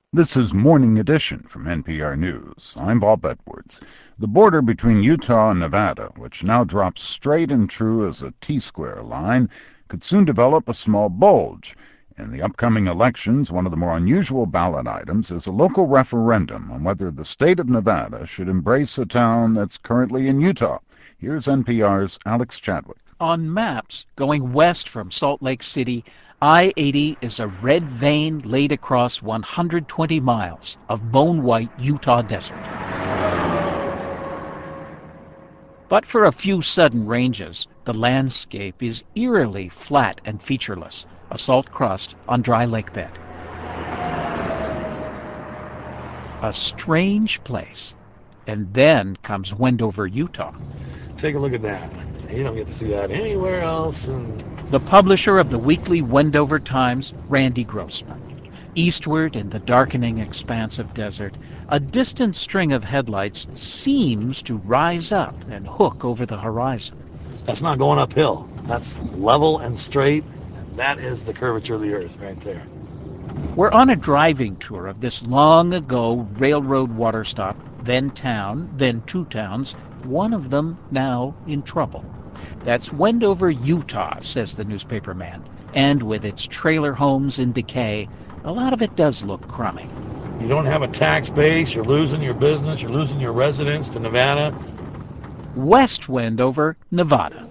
This is Morning Edition from NPR News. I'm Bob Edwards. The border between Utah and Nevada, which now drops straight and true as a T-square line, could soon develop a small bulge. In the upcoming elections, one of the more unusual ballot items is a local referendum on whether the state of Nevada should embrace a town that's currently in Utah. Here's NPR's Alex Chadwick. On maps going west from Salt Lake City, I-80 is a red vein laid across 120 miles of bone-white Utah desert. But for a few sudden ranges, the landscape is eerily flat and featureless, a salt crust on dry lake bed. A strange place. And then comes Wendover, Utah. Take a look at that. You don't get to see that anywhere else. The publisher of the weekly Wendover Times, Randy Grossman. Eastward in the darkening expanse of desert, a distant string of headlights seems to rise up and hook over the horizon. That's not going uphill. That's level and straight, and that is the curvature of the earth right there. We're on a driving tour of this long-ago railroad water stop, then town, then two towns, one of them now in trouble. That's Wendover, Utah, says the newspaper man. And with its trailer homes in decay, a lot of it does look crummy. You don't have a tax base, you're losing your business, you're losing your residents to Nevada. West Wendover, Nevada.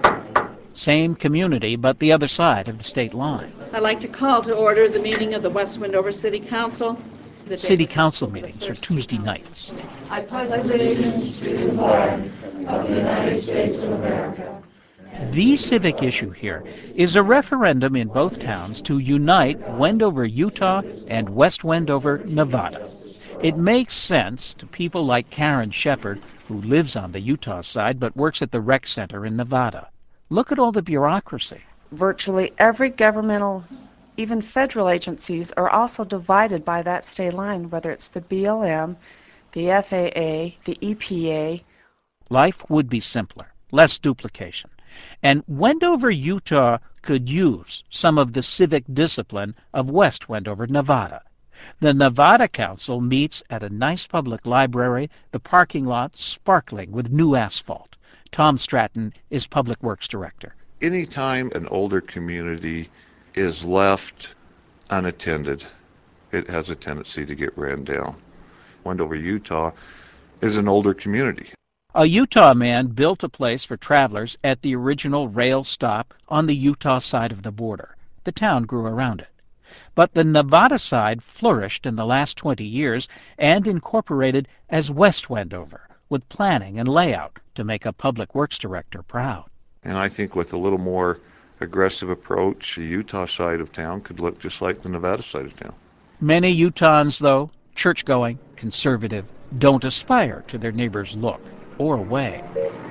Same community, but the other side of the state line. I'd like to call to order the meeting of the West Wendover City Council. City council meetings are Tuesday nights. I pledge allegiance to the flag of the United States of America. The civic issue here is a referendum in both towns to unite Wendover, Utah and West Wendover, Nevada. It makes sense to people like Karen Shepard, who lives on the Utah side but works at the rec center in Nevada. Look at all the bureaucracy. Virtually every governmental, even federal agencies are also divided by that state line, whether it's the BLM, the FAA, the EPA. Life would be simpler, less duplication. And Wendover, Utah could use some of the civic discipline of West Wendover, Nevada. The Nevada Council meets at a nice public library, the parking lot sparkling with new asphalt. Tom Stratton is Public Works Director. Anytime an older community is left unattended, it has a tendency to get ran down. Wendover, Utah is an older community. A Utah man built a place for travelers at the original rail stop on the Utah side of the border. The town grew around it. But the Nevada side flourished in the last 20 years and incorporated as West Wendover, with planning and layout to make a public works director proud. And I think with a little more aggressive approach, the Utah side of town could look just like the Nevada side of town. Many Utahns, though, church-going, conservative, don't aspire to their neighbor's look or way.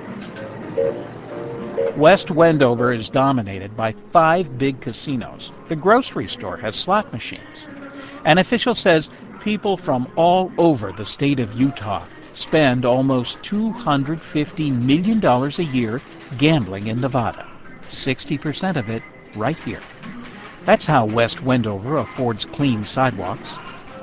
West Wendover is dominated by 5 big casinos. The grocery store has slot machines. An official says people from all over the state of Utah spend almost $250 million a year gambling in Nevada. 60% of it right here. That's how West Wendover affords clean sidewalks.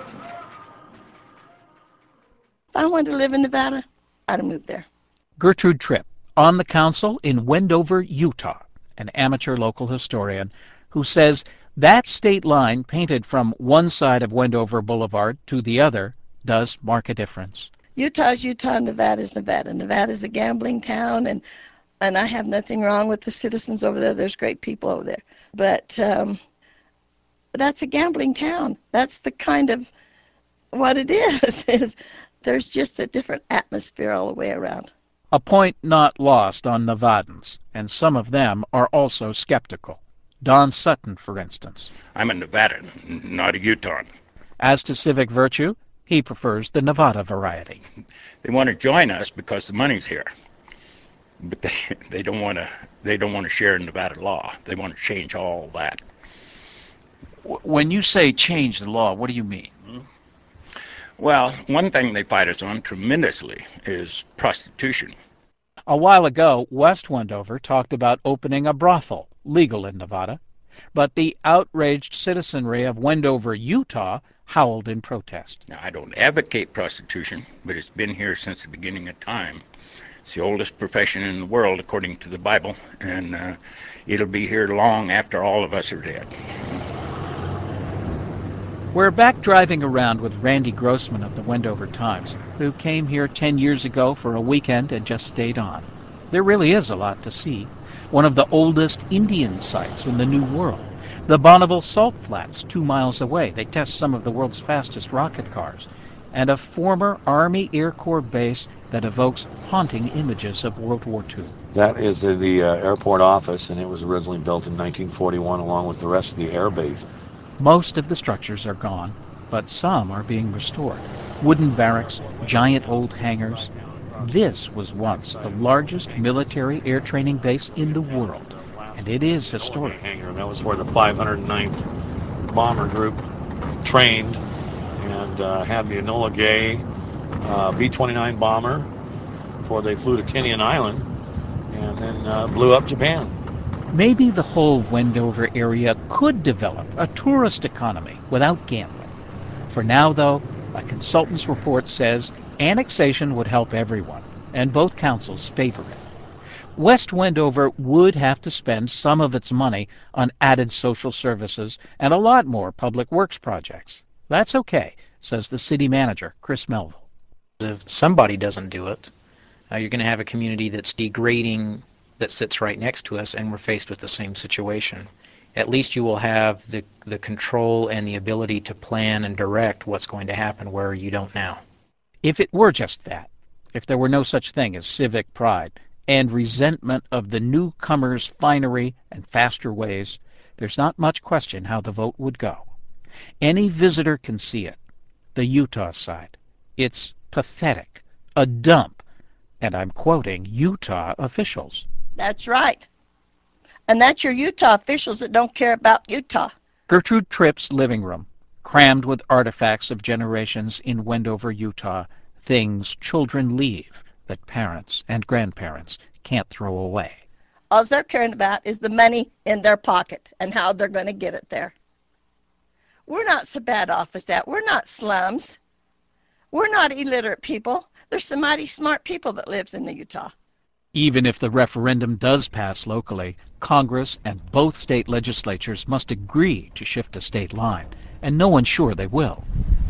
If I wanted to live in Nevada, I'd have moved there. Gertrude Tripp, on the council in Wendover, Utah, an amateur local historian who says that state line painted from one side of Wendover Boulevard to the other does mark a difference. Utah's Utah, Nevada's Nevada. Nevada's a gambling town, and I have nothing wrong with the citizens over there. There's great people over there. But that's a gambling town. That's the kind of what it is there's just a different atmosphere all the way around. A point not lost on Nevadans, and some of them are also skeptical. Don Sutton, for instance. I'm a Nevadan, not a Utahn. As to civic virtue, he prefers the Nevada variety. They want to join us because the money's here, but they don't want to share in Nevada law. They want to change all that. When you say change the law, what do you mean? Well, one thing they fight us on tremendously is prostitution. A while ago, West Wendover talked about opening a brothel, legal in Nevada. But the outraged citizenry of Wendover, Utah, howled in protest. Now, I don't advocate prostitution, but it's been here since the beginning of time. It's the oldest profession in the world, according to the Bible, and it'll be here long after all of us are dead. We're back driving around with Randy Grossman of the Wendover Times, who came here 10 years ago for a weekend and just stayed on. There really is a lot to see. One of the oldest Indian sites in the New World. The Bonneville Salt Flats, 2 miles away. They test some of the world's fastest rocket cars. And a former Army Air Corps base that evokes haunting images of World War II. That is the airport office, and it was originally built in 1941 along with the rest of the air base. Most of the structures are gone, but some are being restored. Wooden barracks, giant old hangars. This was once the largest military air training base in the world, and it is historic. Hangar, and that was where the 509th Bomber Group trained and had the Enola Gay B-29 bomber before they flew to Tinian Island and then blew up Japan. Maybe the whole Wendover area could develop a tourist economy without gambling. For now, though, a consultant's report says annexation would help everyone, and both councils favor it. West Wendover would have to spend some of its money on added social services and a lot more public works projects. That's okay, says the city manager, Chris Melville. If somebody doesn't do it, you're going to have a community that's degrading that sits right next to us, and we're faced with the same situation. At least you will have the control and the ability to plan and direct what's going to happen where you don't now. If it were just that, if there were no such thing as civic pride and resentment of the newcomers' finery and faster ways, there's not much question how the vote would go. Any visitor can see it. The Utah side. It's pathetic, a dump, and I'm quoting Utah officials. That's right. And that's your Utah officials that don't care about Utah. Gertrude Tripp's living room, crammed with artifacts of generations in Wendover, Utah, things children leave that parents and grandparents can't throw away. All they're caring about is the money in their pocket and how they're going to get it there. We're not so bad off as that. We're not slums. We're not illiterate people. There's some mighty smart people that lives in the Utah. Even if the referendum does pass locally, Congress and both state legislatures must agree to shift a state line, and no one's sure they will.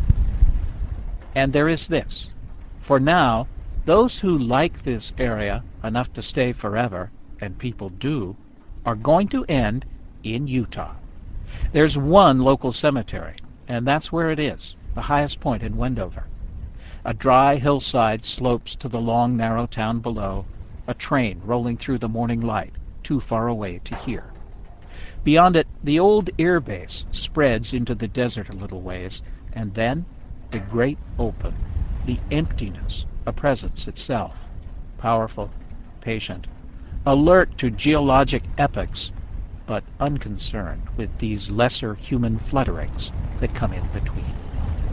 And there is this. For now, those who like this area enough to stay forever, and people do, are going to end in Utah. There's one local cemetery, and that's where it is, the highest point in Wendover. A dry hillside slopes to the long, narrow town below, a train rolling through the morning light, too far away to hear. Beyond it, the old air base spreads into the desert a little ways, and then the great open, the emptiness, a presence itself, powerful, patient, alert to geologic epochs, but unconcerned with these lesser human flutterings that come in between.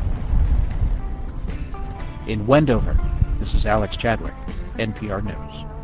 In Wendover, this is Alex Chadwick, NPR News.